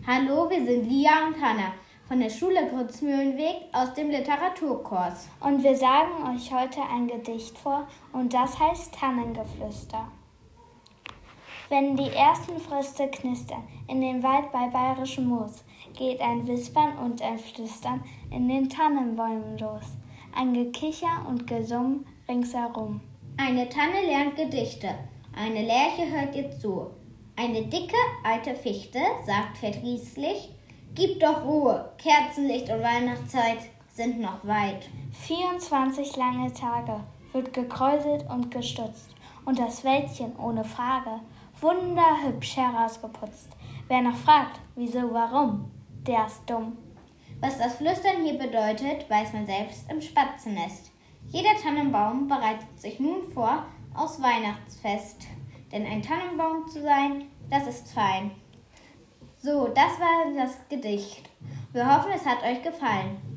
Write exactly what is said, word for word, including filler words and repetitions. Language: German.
Hallo, wir sind Lia und Hanna von der Schule Grützmühlenweg aus dem Literaturkurs. Und wir sagen euch heute ein Gedicht vor und das heißt Tannengeflüster. Wenn die ersten Fröste knistern in den Wald bei bayerischem Moos, geht ein Wispern und ein Flüstern in den Tannenbäumen los. Ein Gekicher und Gesumm ringsherum. Eine Tanne lernt Gedichte, eine Lerche hört ihr zu. Eine dicke, alte Fichte sagt verdrießlich: Gib doch Ruhe, Kerzenlicht und Weihnachtszeit sind noch weit. vierundzwanzig lange Tage wird gekräuselt und gestutzt und das Wäldchen ohne Frage wunderhübsch herausgeputzt. Wer noch fragt, wieso, warum, der ist dumm. Was das Flüstern hier bedeutet, weiß man selbst im Spatzennest. Jeder Tannenbaum bereitet sich nun vor aufs Weihnachtsfest. Denn ein Tannenbaum zu sein, das ist fein. So, das war das Gedicht. Wir hoffen, es hat euch gefallen.